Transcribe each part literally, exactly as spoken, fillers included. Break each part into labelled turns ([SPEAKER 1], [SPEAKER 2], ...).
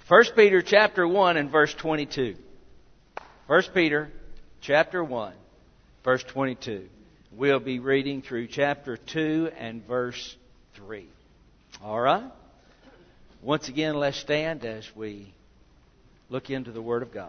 [SPEAKER 1] First Peter chapter one and verse twenty-two. First Peter chapter one, verse twenty-two. We'll be reading through chapter two and verse three. All right? Once again, let's stand as we look into the Word of God.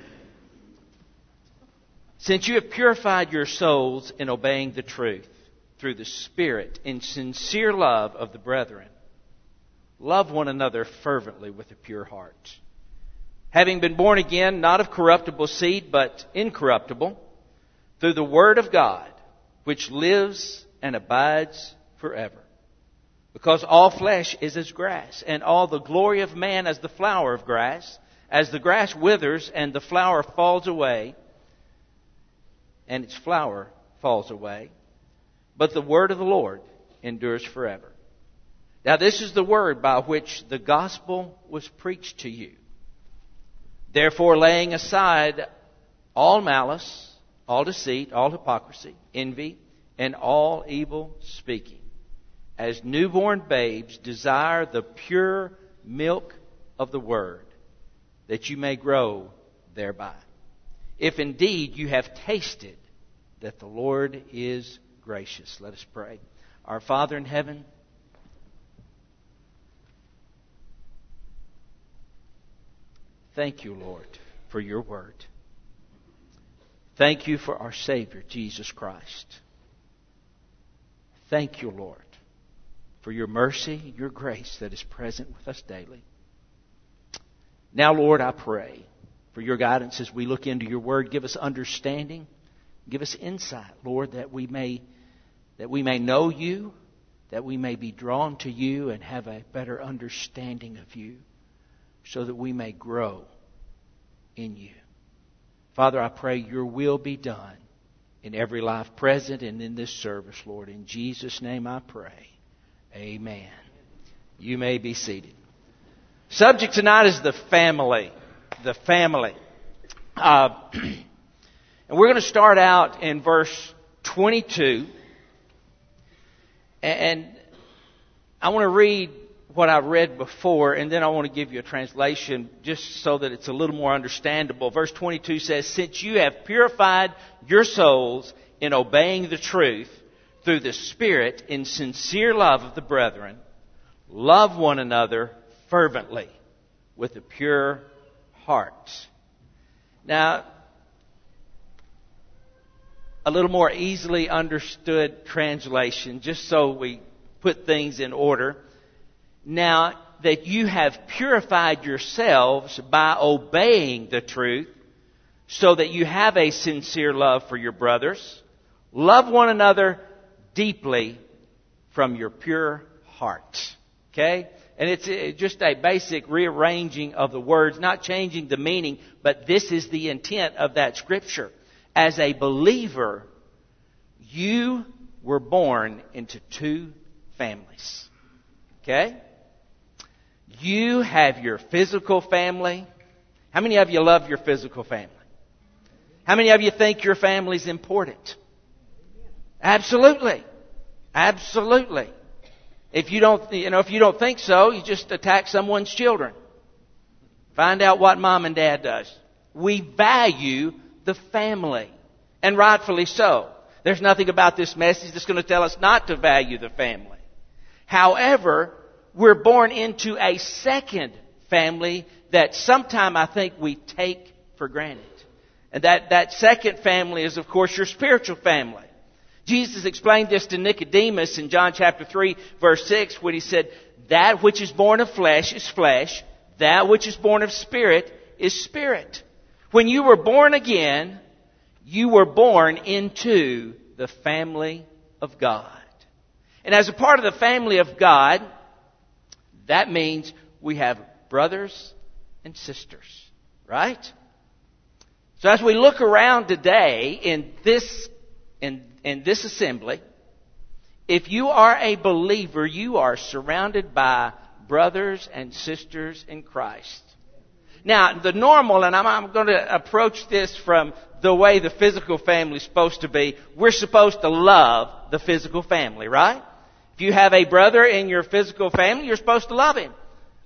[SPEAKER 1] Since you have purified your souls in obeying the truth through the Spirit in sincere love of the brethren, love one another fervently with a pure heart. Having been born again, not of corruptible seed, but incorruptible, through the Word of God, which lives and abides forever. Because all flesh is as grass, and all the glory of man as the flower of grass. As the grass withers and the flower falls away, and its flower falls away, but the word of the Lord endures forever. Now this is the word by which the gospel was preached to you. Therefore, laying aside all malice, all deceit, all hypocrisy, envy, and all evil speaking, as newborn babes desire the pure milk of the word, that you may grow thereby. If indeed you have tasted that the Lord is gracious. Let us pray. Our Father in heaven, thank you, Lord, for your word. Thank you for our Savior, Jesus Christ. Thank you, Lord, for your mercy, your grace that is present with us daily. Now, Lord, I pray for your guidance as we look into your word. Give us understanding. Give us insight, Lord, that we may that we may know you, that we may be drawn to you and have a better understanding of you, so that we may grow in you. Father, I pray your will be done in every life present and in this service, Lord. In Jesus' name I pray. Amen. You may be seated. Subject tonight is the family. The family. Uh, and we're going to start out in verse twenty-two. And I want to read what I read before, and then I want to give you a translation just so that it's a little more understandable. Verse twenty-two says, since you have purified your souls in obeying the truth through the Spirit in sincere love of the brethren, love one another fervently with a pure heart. Now, a little more easily understood translation, just so we put things in order. Now that you have purified yourselves by obeying the truth, so that you have a sincere love for your brothers, love one another deeply from your pure heart. Okay? And it's just a basic rearranging of the words, not changing the meaning, but this is the intent of that scripture. As a believer, you were born into two families. Okay? You have your physical family. How many of you love your physical family? How many of you think your family's important? Absolutely. Absolutely. If you don't, you know, if you don't think so, you just attack someone's children. Find out what mom and dad does. We value the family, and rightfully so. There's nothing about this message that's going to tell us not to value the family. However, we're born into a second family that sometime I think we take for granted. And that, that second family is, of course, your spiritual family. Jesus explained this to Nicodemus in John chapter three, verse six, when he said, that which is born of flesh is flesh, that which is born of spirit is spirit. When you were born again, you were born into the family of God. And as a part of the family of God, that means we have brothers and sisters, right? So as we look around today in this in, in this assembly, if you are a believer, you are surrounded by brothers and sisters in Christ. Now, the normal, and I'm, I'm going to approach this from the way the physical family is supposed to be. We're supposed to love the physical family, right? If you have a brother in your physical family, you're supposed to love him.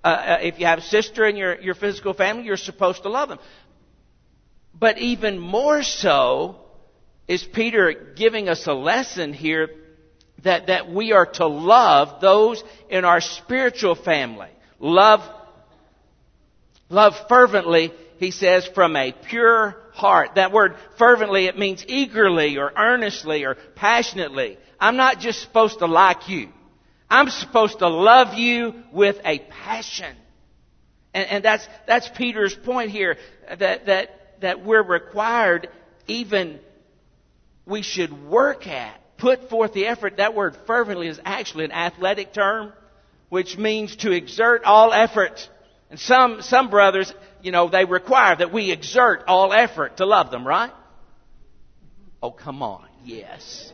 [SPEAKER 1] Uh, if you have a sister in your, your physical family, you're supposed to love them. But even more so is Peter giving us a lesson here that, that we are to love those in our spiritual family. Love, love fervently, he says, from a pure heart. That word fervently, it means eagerly or earnestly or passionately. I'm not just supposed to like you. I'm supposed to love you with a passion. And, and that's, that's Peter's point here, that, that, that we're required, even we should work at, put forth the effort. That word fervently is actually an athletic term, which means to exert all effort. And some, some brothers, you know, they require that we exert all effort to love them, right? Oh, come on. Yes.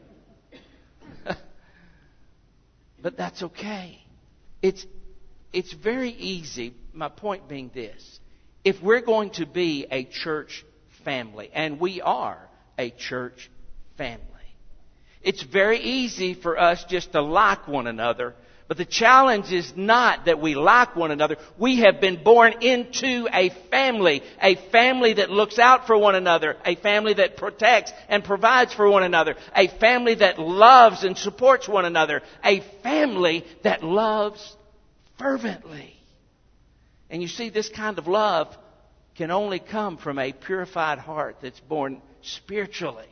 [SPEAKER 1] But that's okay. It's, it's very easy. My point being this. If we're going to be a church family, and we are a church family, it's very easy for us just to like one another. But the challenge is not that we like one another. We have been born into a family. A family that looks out for one another. A family that protects and provides for one another. A family that loves and supports one another. A family that loves fervently. And you see, this kind of love can only come from a purified heart that's born spiritually.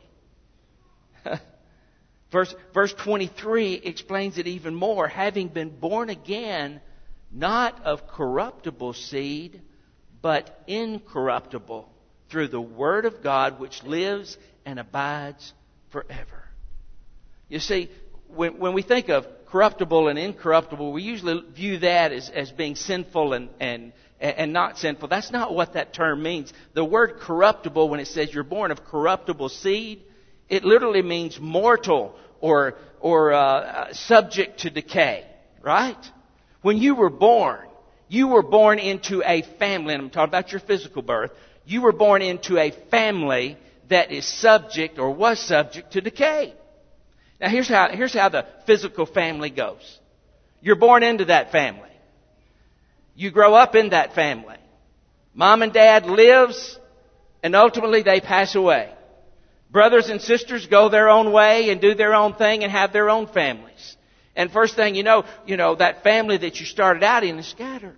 [SPEAKER 1] Verse, verse twenty-three explains it even more. Having been born again, not of corruptible seed, but incorruptible, through the Word of God, which lives and abides forever. You see, when, when we think of corruptible and incorruptible, we usually view that as, as being sinful and, and, and not sinful. That's not what that term means. The word corruptible, when it says you're born of corruptible seed, it literally means mortal or or uh, subject to decay, right? When you were born, you were born into a family, and I'm talking about your physical birth. You were born into a family that is subject or was subject to decay. Now here's how here's how the physical family goes. You're born into that family. You grow up in that family. Mom and dad lives, and ultimately they pass away. Brothers and sisters go their own way and do their own thing and have their own families. And first thing you know, you know, that family that you started out in is scattered.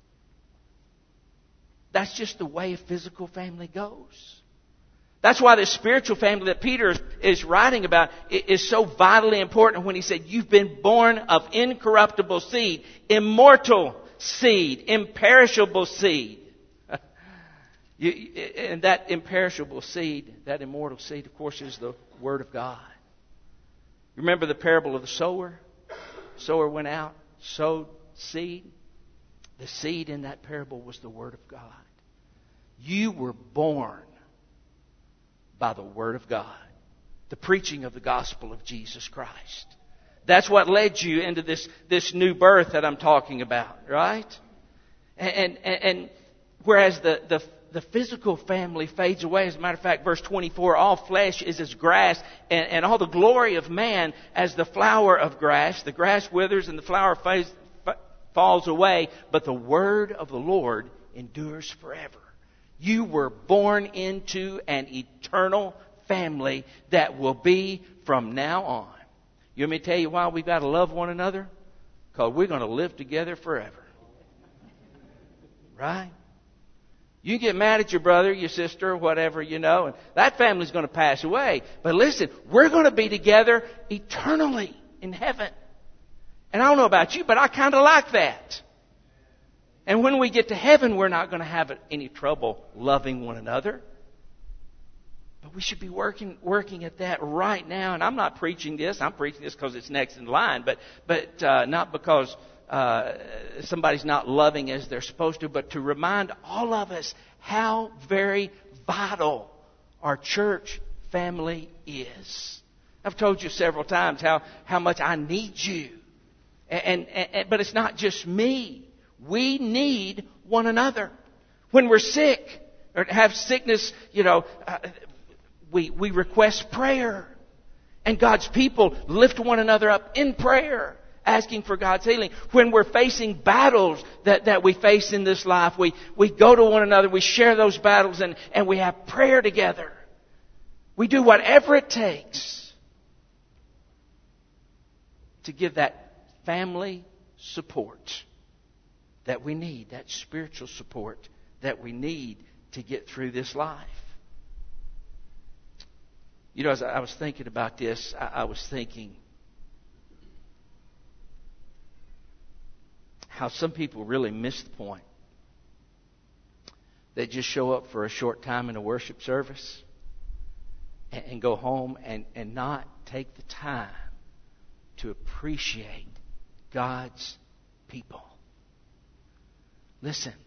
[SPEAKER 1] That's just the way a physical family goes. That's why the spiritual family that Peter is writing about is so vitally important when he said, you've been born of incorruptible seed, immortal seed, imperishable seed. You, and that imperishable seed, that immortal seed, of course, is the Word of God. Remember the parable of the sower? The sower went out, sowed seed. The seed in that parable was the Word of God. You were born by the Word of God. The preaching of the gospel of Jesus Christ. That's what led you into this, this new birth that I'm talking about, right? And, and, and whereas the, the The physical family fades away. As a matter of fact, verse twenty-four, all flesh is as grass, and, and all the glory of man as the flower of grass. The grass withers and the flower fades, falls away, but the word of the Lord endures forever. You were born into an eternal family that will be from now on. You want me to tell you why we've got to love one another? Because we're going to live together forever. Right? You get mad at your brother, your sister, or whatever, you know, and that family's going to pass away. But listen, we're going to be together eternally in heaven. And I don't know about you, but I kind of like that. And when we get to heaven, we're not going to have any trouble loving one another. But we should be working working at that right now. And I'm not preaching this. I'm preaching this because it's next in line, but but uh, not because uh, somebody's not loving as they're supposed to, but to remind all of us how very vital our church family is. I've told you several times how, how much I need you. And, and, and but it's not just me. We need one another. When we're sick or have sickness, you know, uh, we we request prayer. And God's people lift one another up in prayer asking for God's healing. When we're facing battles that, that we face in this life, we, we go to one another, we share those battles, and, and we have prayer together. We do whatever it takes to give that family support that we need, that spiritual support that we need to get through this life. You know, as I was thinking about this, I, I was thinking how some people really miss the point. They just show up for a short time in a worship service and, and go home and, and not take the time to appreciate God's people. Listen,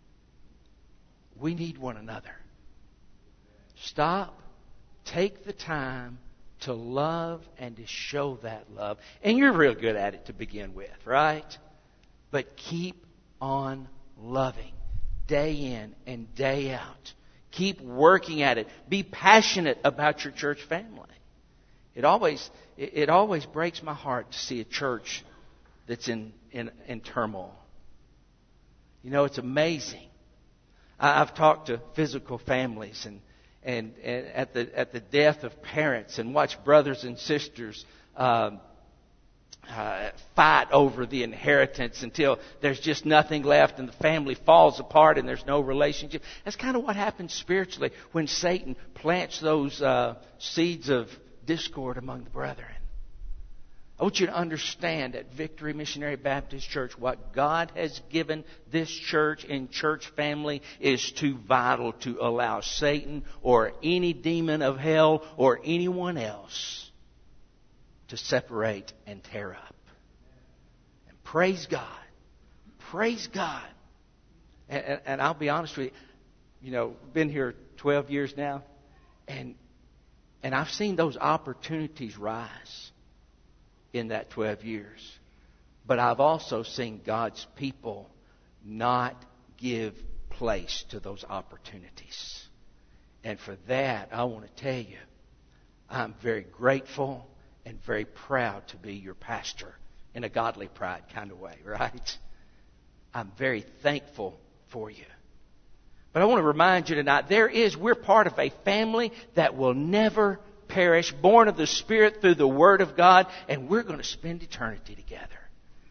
[SPEAKER 1] we need one another. Stop. Take the time to love and to show that love. And you're real good at it to begin with, right? But keep on loving day in and day out. Keep working at it. Be passionate about your church family. It always, it, it always breaks my heart to see a church that's in, in, in turmoil. You know, it's amazing. I, I've talked to physical families and And, and at the at the death of parents, and watch brothers and sisters um, uh, fight over the inheritance until there's just nothing left, and the family falls apart, and there's no relationship. That's kind of what happens spiritually when Satan plants those uh, seeds of discord among the brethren. I want you to understand at Victory Missionary Baptist Church, what God has given this church and church family is too vital to allow Satan or any demon of hell or anyone else to separate and tear up. And praise God. Praise God. And, and, and I'll be honest with you, you know, been here twelve years now, and and I've seen those opportunities rise in that twelve years. But I've also seen God's people not give place to those opportunities. And for that, I want to tell you, I'm very grateful and very proud to be your pastor in a godly pride kind of way, right? I'm very thankful for you. But I want to remind you tonight, there is, we're part of a family that will never perish, born of the Spirit through the Word of God, and we're going to spend eternity together.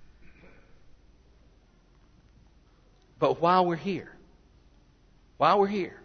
[SPEAKER 1] But while we're here, while we're here,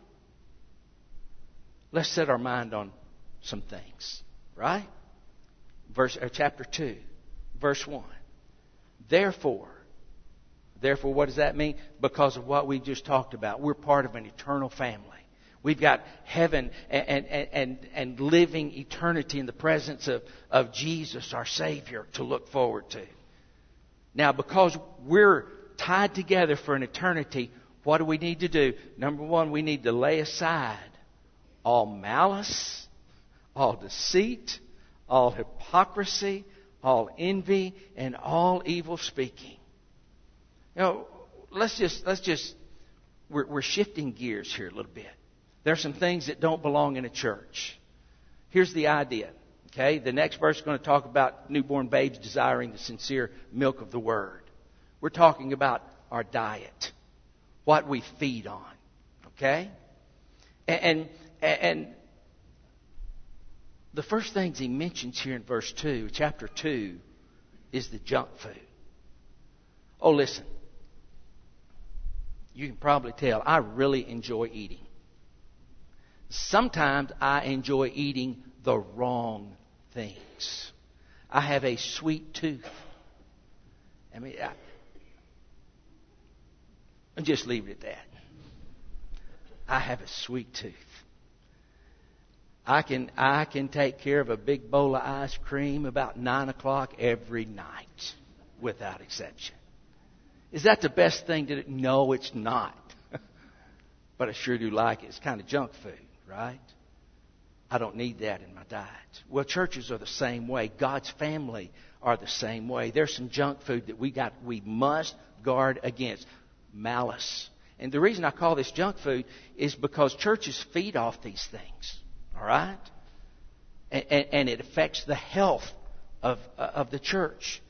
[SPEAKER 1] let's set our mind on some things, right? Verse, uh, chapter two, verse one. Therefore, therefore, what does that mean? Because of what we just talked about, we're part of an eternal family. We've got heaven and, and, and, and living eternity in the presence of, of Jesus, our Savior, to look forward to. Now, because we're tied together for an eternity, what do we need to do? Number one, we need to lay aside all malice, all deceit, all hypocrisy, all envy, and all evil speaking. You know, let's just, let's just, we're, we're shifting gears here a little bit. There are some things that don't belong in a church. Here's the idea. Okay, the next verse is going to talk about newborn babes desiring the sincere milk of the Word. We're talking about our diet, what we feed on. Okay, and and, and the first things he mentions here in verse two, chapter two, is the junk food. Oh, listen. You can probably tell I really enjoy eating. Sometimes I enjoy eating the wrong things. I have a sweet tooth. I mean, I, I'll just leave it at that. I have a sweet tooth. I can I can take care of a big bowl of ice cream about nine o'clock every night, without exception. Is that the best thing to do? No, it's not. But I sure do like it. It's kind of junk food, right? I don't need that in my diet. Well, churches are the same way. God's family are the same way. There's some junk food that we got we must guard against. Malice. And the reason I call this junk food is because churches feed off these things. All right? And, and, and it affects the health of, uh, of the church.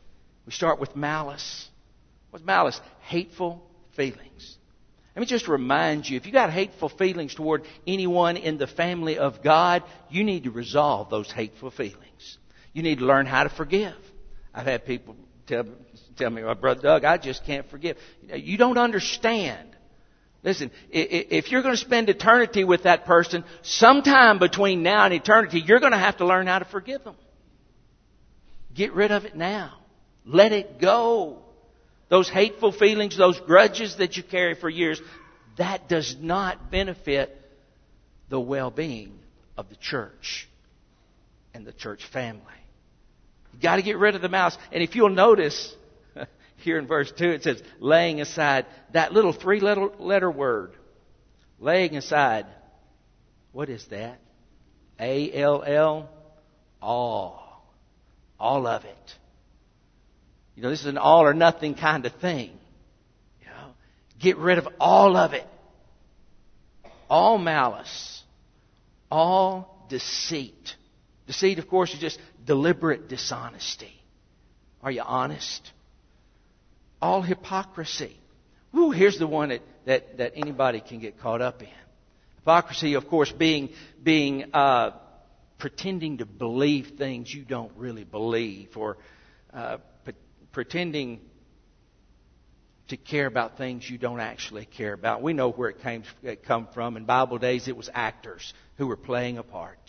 [SPEAKER 1] We start with malice. What's malice? Hateful feelings. Let me just remind you, if you got hateful feelings toward anyone in the family of God, you need to resolve those hateful feelings. You need to learn how to forgive. I've had people tell, tell me, oh, Brother Doug, I just can't forgive. You don't understand. Listen, if you're going to spend eternity with that person, sometime between now and eternity, you're going to have to learn how to forgive them. Get rid of it now. Let it go. Those hateful feelings, those grudges that you carry for years, that does not benefit the well-being of the church and the church family. You've got to get rid of the malice. And if you'll notice, here in verse two, it says, laying aside, that little three-letter letter word, laying aside. What is that? A L L, all. All of it. You know, this is an all or nothing kind of thing. You know, get rid of all of it. All malice. All deceit. Deceit, of course, is just deliberate dishonesty. Are you honest? All hypocrisy. Ooh, here's the one that, that, that anybody can get caught up in. Hypocrisy, of course, being, being uh, pretending to believe things you don't really believe, or uh, pretending to care about things you don't actually care about. We know where it came it come from. In Bible days, it was actors who were playing a part.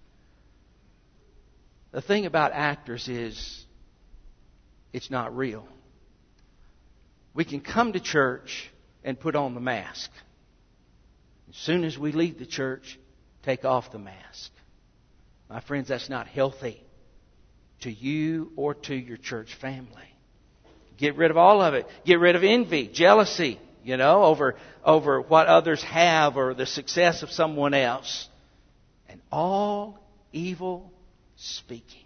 [SPEAKER 1] The thing about actors is it's not real. We can come to church and put on the mask. As soon as we leave the church, take off the mask. My friends, that's not healthy to you or to your church family. Get rid of all of it. Get rid of envy, jealousy, you know, over, over what others have or the success of someone else. And all evil speaking.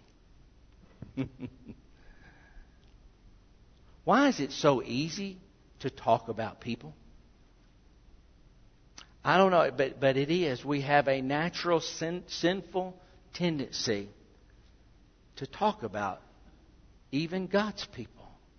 [SPEAKER 1] Why is it so easy to talk about people? I don't know, but, but it is. We have a natural sin, sinful tendency to talk about even God's people.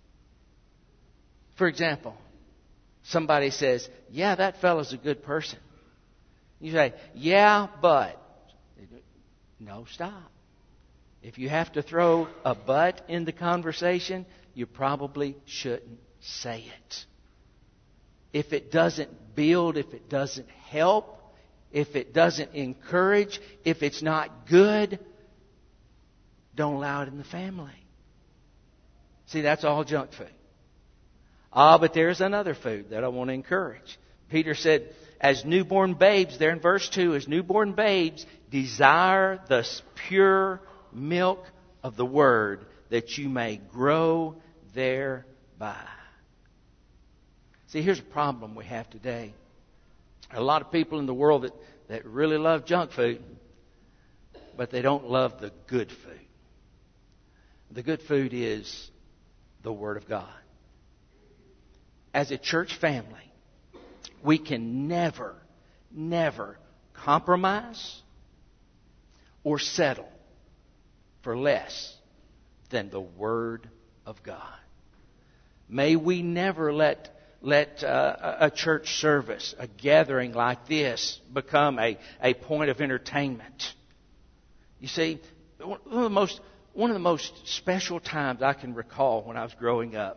[SPEAKER 1] For example, somebody says, yeah, that fellow's a good person. You say, yeah, but. No, stop. If you have to throw a but in the conversation, you probably shouldn't say it. If it doesn't build, if it doesn't help, if it doesn't encourage, if it's not good, don't allow it in the family. See, that's all junk food. Ah, but there's another food that I want to encourage. Peter said, as newborn babes, there in verse two, as newborn babes, desire the pure milk of the word, that you may grow thereby. See, here's a problem we have today. There are a lot of people in the world that, that really love junk food, but they don't love the good food. The good food is the Word of God. As a church family, we can never, never compromise or settle for less than the Word of God. May we never let let uh, a church service, a gathering like this, become a, a point of entertainment. You see, one of the most one of the most special times I can recall when I was growing up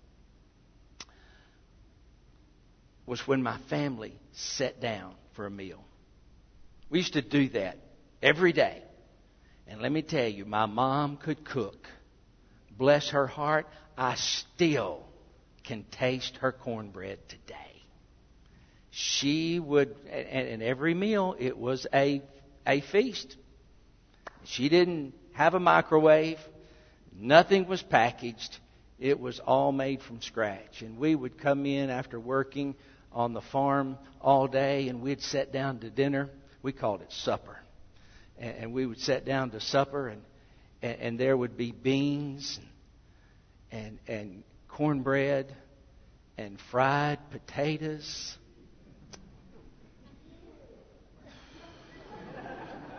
[SPEAKER 1] was when my family sat down for a meal. We used to do that every day. And let me tell you, my mom could cook. Bless her heart, I still can taste her cornbread today. She would, and, and every meal, it was a, a feast. She didn't have a microwave. Nothing was packaged. It was all made from scratch. And we would come in after working on the farm all day, and we'd sit down to dinner. We called it supper. And, and we would sit down to supper, and, and, and there would be beans and, and, and cornbread and fried potatoes.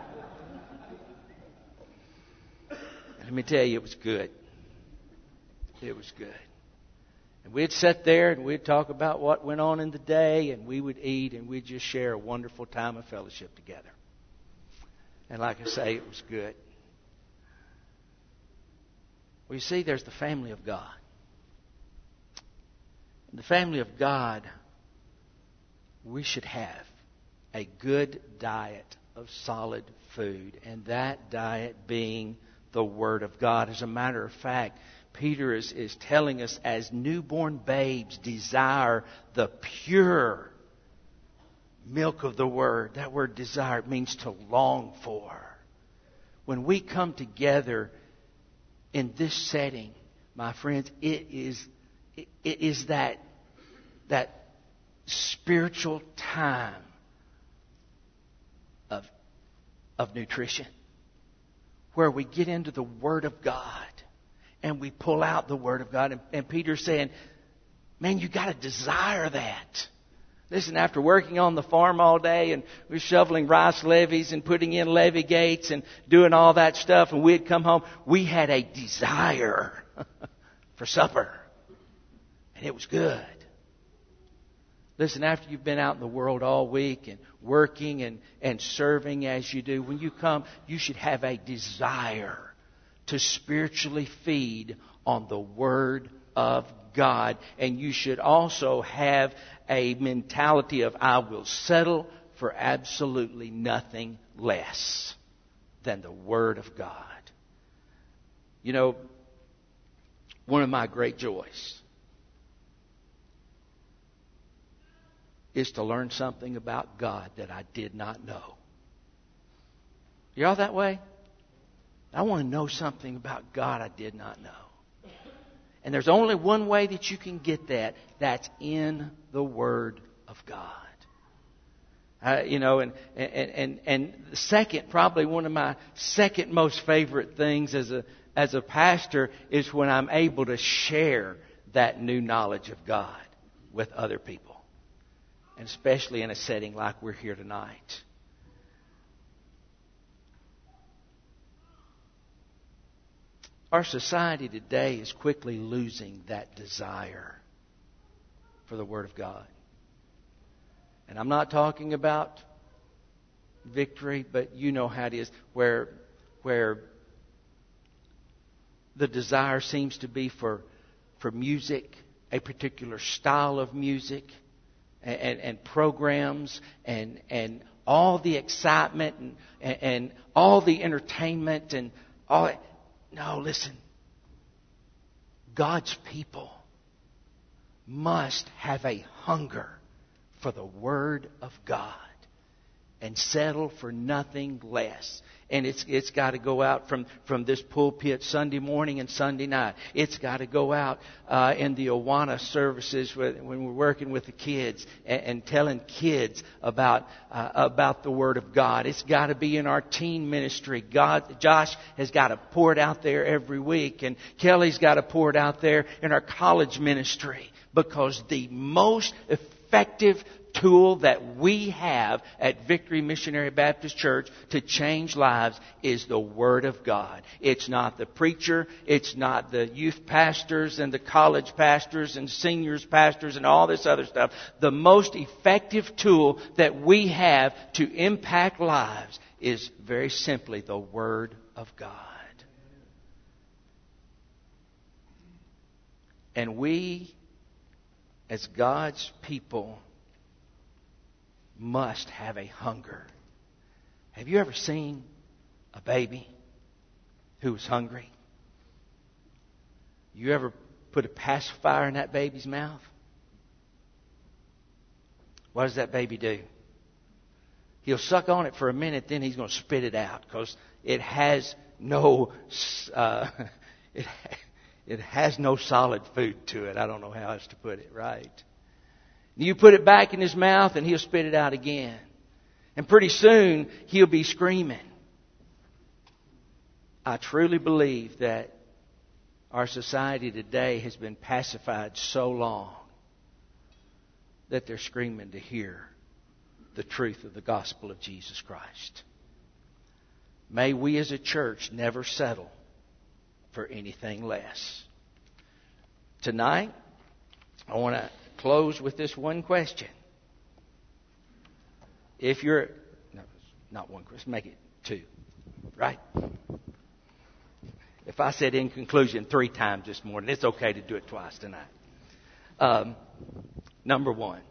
[SPEAKER 1] Let me tell you, it was good. It was good. And we'd sit there and we'd talk about what went on in the day, and we would eat, and we'd just share a wonderful time of fellowship together. And like I say, it was good. Well, you see, there's the family of God. In the family of God, we should have a good diet of solid food, and that diet being the Word of God. As a matter of fact, Peter is, is telling us as newborn babes desire the pure milk of the Word. That word desire means to long for. When we come together in this setting, my friends, it is it, it is that that spiritual time of of nutrition, where we get into the Word of God and we pull out the Word of God. And, and Peter's saying, man, you got to desire that. Listen, after working on the farm all day and we're shoveling rice levees and putting in levee gates and doing all that stuff, and we'd come home, we had a desire for supper. And it was good. Listen, after you've been out in the world all week and working and, and serving as you do, when you come, you should have a desire to spiritually feed on the Word of God. And you should also have a mentality of, I will settle for absolutely nothing less than the Word of God. You know, one of my great joys is to learn something about God that I did not know. You all that way? I want to know something about God I did not know. And there's only one way that you can get that. That's in the Word of God. Uh, you know, and, and, and, and the second, probably one of my second most favorite things as a, as a pastor is when I'm able to share that new knowledge of God with other people. And especially in a setting like we're here tonight. Our society today is quickly losing that desire for the Word of God. And I'm not talking about victory, but you know how it is, where, where the desire seems to be for, for music, a particular style of music, and, and, and programs, and, and all the excitement, and, and, and all the entertainment, and all that. No, listen. God's people must have a hunger for the Word of God and settle for nothing less. And it's it's got to go out from, from this pulpit Sunday morning and Sunday night. It's got to go out uh, in the Awana services when we're working with the kids and, and telling kids about uh, about the Word of God. It's got to be in our teen ministry. God, Josh has got to pour it out there every week, and Kelly's got to pour it out there in our college ministry, because the most effective tool that we have at Victory Missionary Baptist Church to change lives is the Word of God. It's not the preacher. It's not the youth pastors and the college pastors and seniors pastors and all this other stuff. The most effective tool that we have to impact lives is very simply the Word of God. And we, as God's people, must have a hunger. Have you ever seen a baby who was hungry? You ever put a pacifier in that baby's mouth? What does that baby do? He'll suck on it for a minute, then he's going to spit it out, because it has no uh, it, it has no solid food to it. I don't know how else to put it, right? You put it back in his mouth and he'll spit it out again. And pretty soon he'll be screaming. I truly believe that our society today has been pacified so long that they're screaming to hear the truth of the gospel of Jesus Christ. May we as a church never settle for anything less. Tonight, I want to close with this one question. If you're, no, not one question, make it two, right? If I said in conclusion three times this morning, it's okay to do it twice tonight. Um, number one,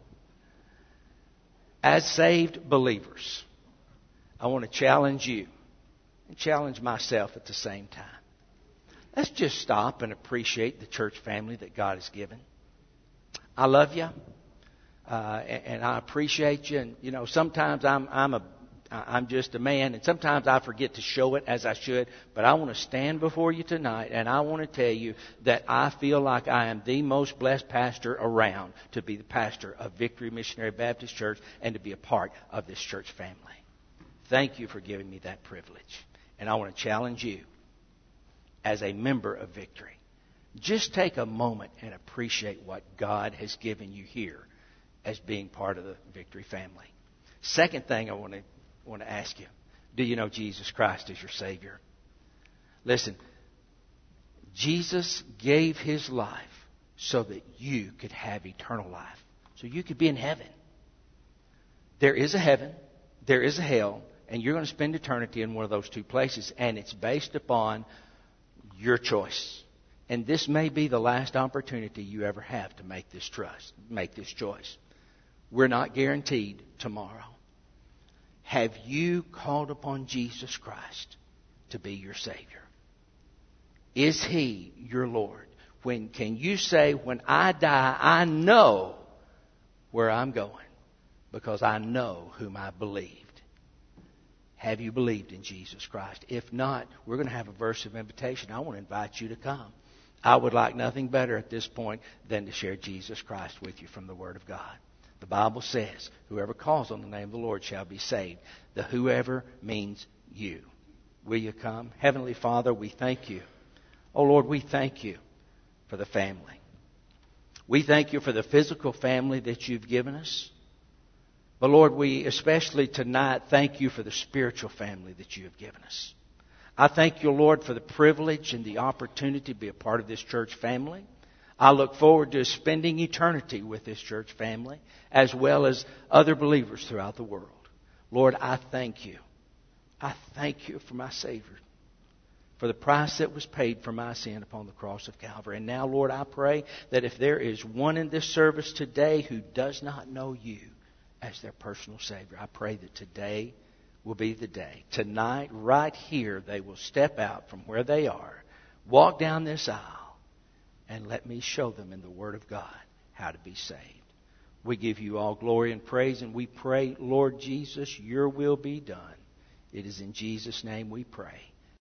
[SPEAKER 1] as saved believers, I want to challenge you and challenge myself at the same time. Let's just stop and appreciate the church family that God has given. I love you, uh, and, and I appreciate you. And you know, sometimes I'm I'm a I'm just a man, and sometimes I forget to show it as I should. But I want to stand before you tonight, and I want to tell you that I feel like I am the most blessed pastor around to be the pastor of Victory Missionary Baptist Church and to be a part of this church family. Thank you for giving me that privilege. And I want to challenge you as a member of Victory. Just take a moment and appreciate what God has given you here as being part of the Victory family. Second thing I want to want to ask you, do you know Jesus Christ as your Savior? Listen, Jesus gave His life so that you could have eternal life, so you could be in heaven. There is a heaven, there is a hell, and you're going to spend eternity in one of those two places, and it's based upon your choice. And this may be the last opportunity you ever have to make this trust, make this choice. We're not guaranteed tomorrow. Have you called upon Jesus Christ to be your Savior? Is He your Lord? When can you say, when I die, I know where I'm going because I know whom I believed? Have you believed in Jesus Christ? If not, we're going to have a verse of invitation. I want to invite you to come. I would like nothing better at this point than to share Jesus Christ with you from the Word of God. The Bible says, whoever calls on the name of the Lord shall be saved. The whoever means you. Will you come? Heavenly Father, we thank you. Oh Lord, we thank you for the family. We thank you for the physical family that you've given us. But Lord, we especially tonight thank you for the spiritual family that you have given us. I thank you, Lord, for the privilege and the opportunity to be a part of this church family. I look forward to spending eternity with this church family as well as other believers throughout the world. Lord, I thank you. I thank you for my Savior, for the price that was paid for my sin upon the cross of Calvary. And now, Lord, I pray that if there is one in this service today who does not know you as their personal Savior, I pray that today will be the day. Tonight, right here, they will step out from where they are, walk down this aisle, and let me show them in the Word of God how to be saved. We give you all glory and praise, and we pray, Lord Jesus, your will be done. It is in Jesus' name we pray.